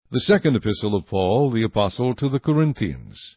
The second epistle of Paul, the apostle to the Corinthians.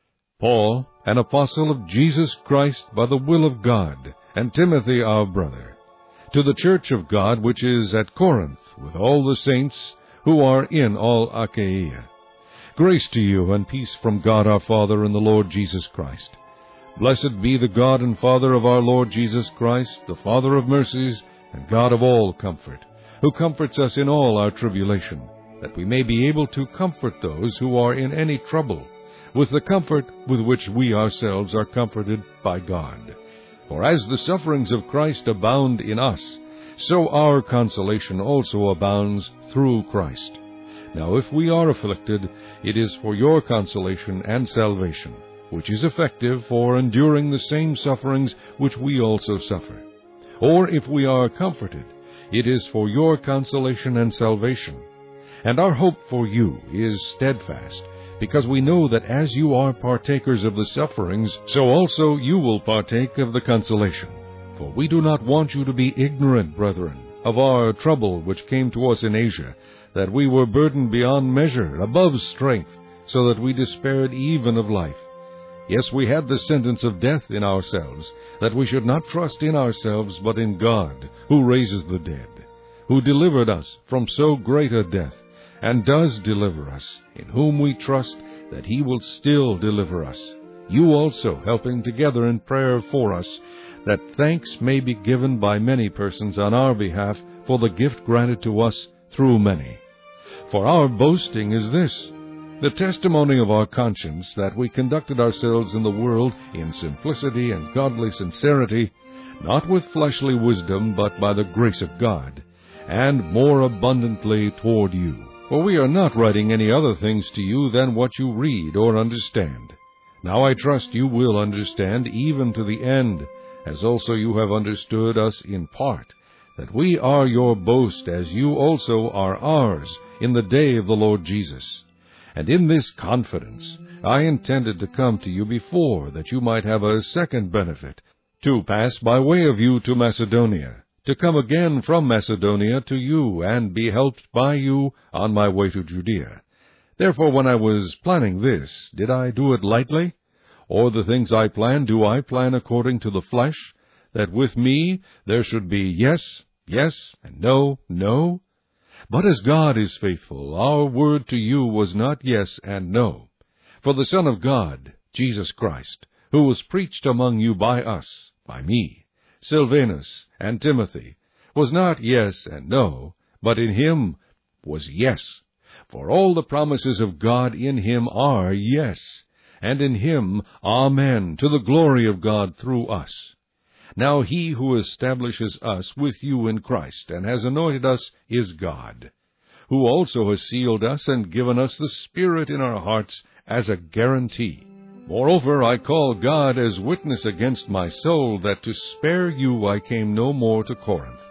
Paul, an apostle of Jesus Christ by the will of God, and Timothy our brother, to the church of God which is at Corinth, with all the saints who are in all Achaia. Grace to you and peace from God our Father and the Lord Jesus Christ. Blessed be the God and Father of our Lord Jesus Christ, the Father of mercies and God of all comfort, who comforts us in all our tribulation, that we may be able to comfort those who are in any trouble, with the comfort with which we ourselves are comforted by God. For as the sufferings of Christ abound in us, so our consolation also abounds through Christ. Now if we are afflicted, it is for your consolation and salvation, which is effective for enduring the same sufferings which we also suffer. Or if we are comforted, it is for your consolation and salvation. And our hope for you is steadfast, because we know that as you are partakers of the sufferings, so also you will partake of the consolation. For we do not want you to be ignorant, brethren, of our trouble which came to us in Asia, that we were burdened beyond measure, above strength, so that we despaired even of life. Yes, we had the sentence of death in ourselves, that we should not trust in ourselves, but in God, who raises the dead, who delivered us from so great a death, and does deliver us, in whom we trust that he will still deliver us. You also helping together in prayer for us, that thanks may be given by many persons on our behalf for the gift granted to us through many. For our boasting is this, the testimony of our conscience, that we conducted ourselves in the world in simplicity and godly sincerity, not with fleshly wisdom, but by the grace of God, and more abundantly toward you. For we are not writing any other things to you than what you read or understand. Now I trust you will understand even to the end, as also you have understood us in part, that we are your boast, as you also are ours, in the day of the Lord Jesus. And in this confidence I intended to come to you before, that you might have a second benefit, to pass by way of you to Macedonia, to come again from Macedonia to you, and be helped by you on my way to Judea. Therefore, when I was planning this, did I do it lightly? Or the things I plan, do I plan according to the flesh, that with me there should be yes, yes, and no, no? But as God is faithful, our word to you was not yes and no. For the Son of God, Jesus Christ, who was preached among you by us, by me, Silvanus, and Timothy, was not yes and no, but in him was yes. For all the promises of God in him are yes, and in him amen, to the glory of God through us. Now he who establishes us with you in Christ, and has anointed us, is God, who also has sealed us and given us the Spirit in our hearts as a guarantee. Moreover, I call God as witness against my soul, that to spare you I came no more to Corinth.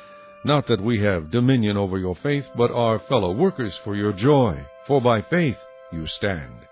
Not that we have dominion over your faith, but are fellow workers for your joy, for by faith you stand.